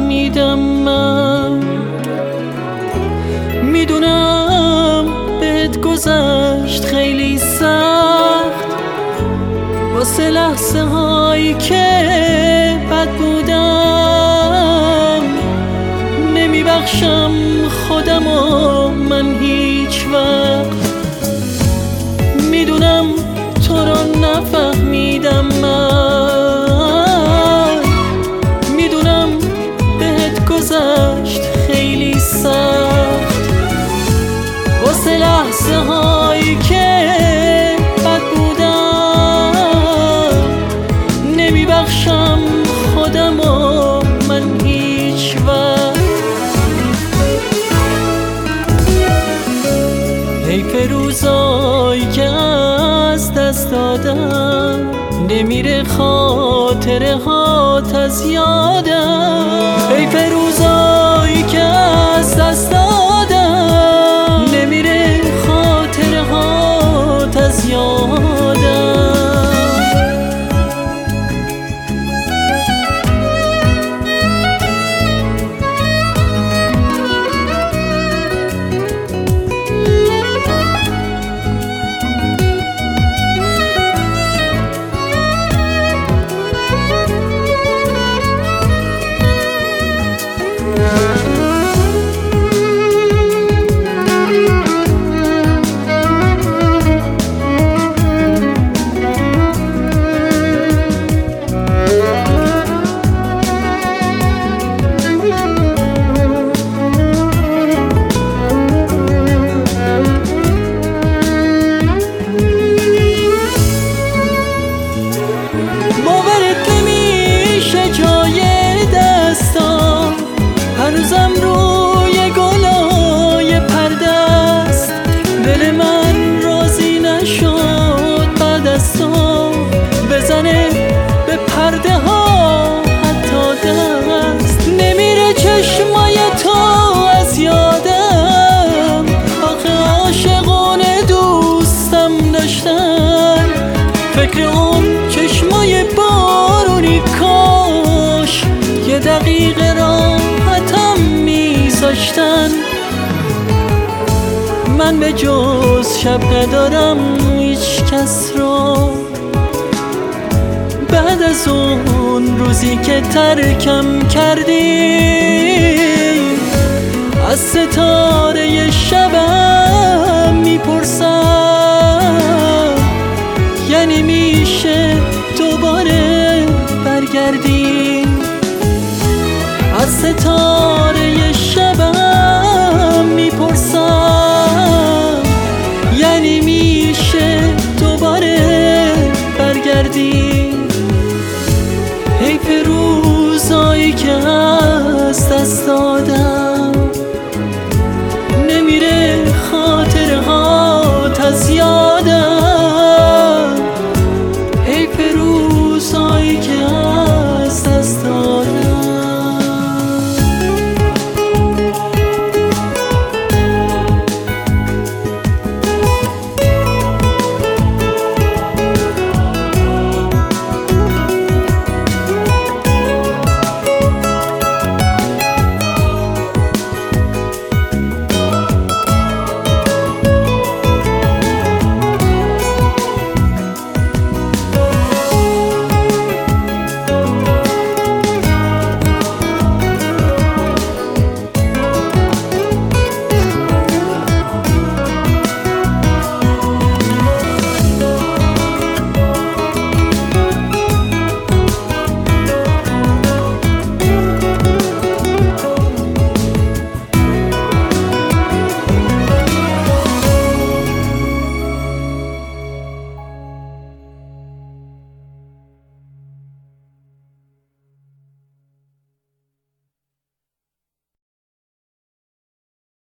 نفهمیدم من. میدونم بهت گذشت خیلی سخت، واسه لحظه هایی که بد بودم. نمیبخشم خودم و من هیچ وقت. میدونم تو رو نفهمیدم من. میدونم بهت گذشت خیلی سخت، واسه لحظه هایی که بد بودم. نمیبخشم خودم و من هیچ وقت. حیف روزایی که از دست دادم، نمیره خاطره هات از یادم. حیف روزایی که از دست دادم، نمیره خاطره هات از یادم. هنوزم روی گلای پرده است، دل من راضی نشد بعد از تو بزنه به پرده ها حتی دست. نمیره چشمای تو از یادم، آخه عاشقونه دوستم داشتن. فکر اون چشمای بارونی کاش یه دقیقه راحتم میذاشتن. من به جز شب ندارم هیچ کس رو، بعد از اون روزی که ترکم کردی. از ستاره شبم